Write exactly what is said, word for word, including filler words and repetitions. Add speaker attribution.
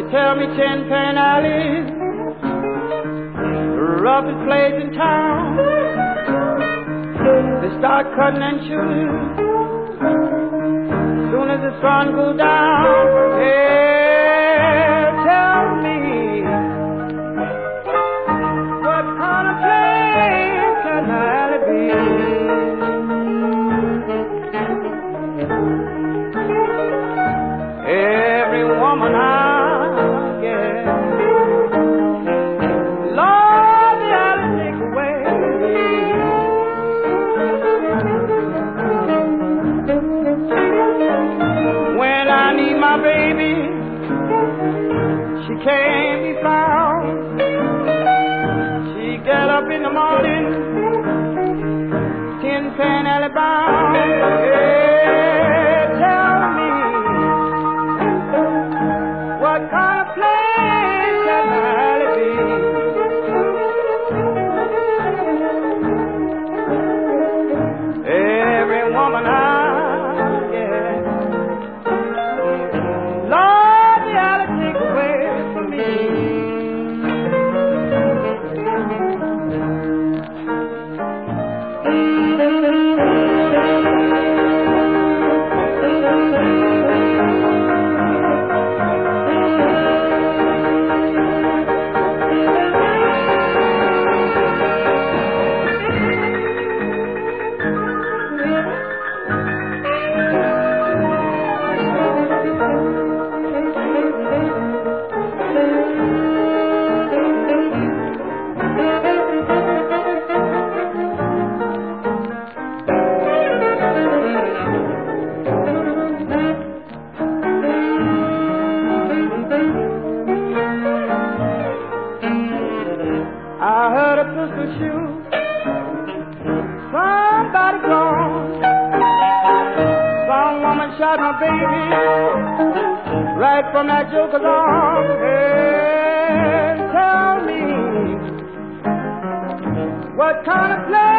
Speaker 1: Tell me Tin Pan Alley, roughest place in town. They start cutting and shooting soon as the sun goes down. Hey, tell me, what kind of place can Alley be? Every woman I get, Lord, the Alley take away. When I need my baby, she can't be found. She get up in the morning, Tin Pan Alley bound. Yeah, tell me, what kind of place can Alley be? Every woman I get, Lord, the Alley take away from me. I heard a pistol shoot, somebody gone. Some woman shot my baby right from that joker's arm. Hey, tell me, what kind of place